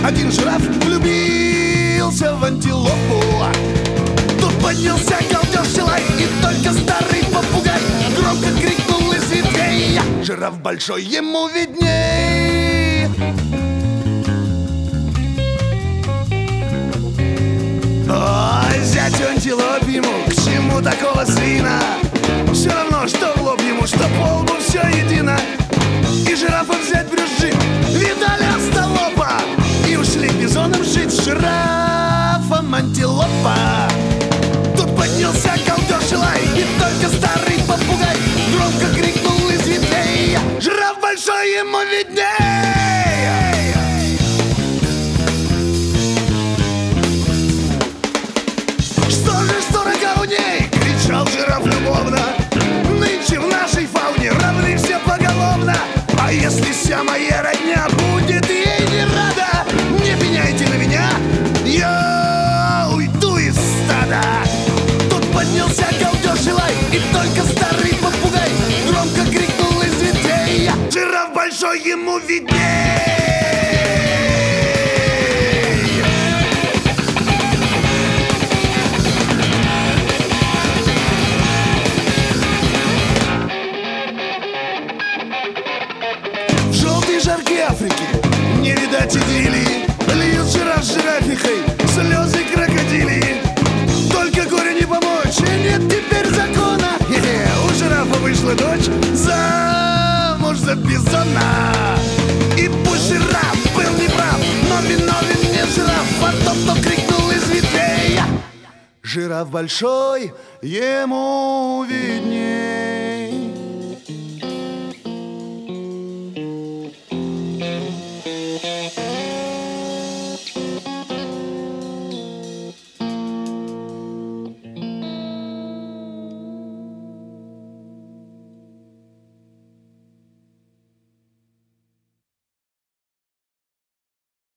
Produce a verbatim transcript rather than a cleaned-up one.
Один жираф влюбился в антилопу. Тут поднялся галдеж и лай, и только старый попугай громко крикнул из ветвей: жираф большой, ему видней. Ой, зятю антилопьему, к чему такого свина? Все равно, что в лоб ему, что по лбу, все едино. И жирафа взять брюзжит, видали остолопа, и ушли бизоном жить с жирафом антилопа. Тут поднялся галдеж и лай, и только старый попугай громко крикнул из ветвей: жираф большой, ему видней. Что же, что рога у ней? Кричал жираф любовно. Нынче в нашей фауне равны все поголовно. А если вся моя родня будет ей не рада, не пеняйте на меня, я уйду из стада. Тут поднялся галдеж и лай, и только старый попугай громко крикнул из ветвей: жираф большой, ему видней. Жаркие Африки, не видать идиллии, льют жираф с жирафихой слезы крокодилии. Только горе не помочь, и нет теперь закона. Хе-хе, у жирафа вышла дочь замуж за бизона. И пусть жираф был неправ, но виновен не жираф, а тот, кто крикнул из ветвей: жираф большой, ему видней.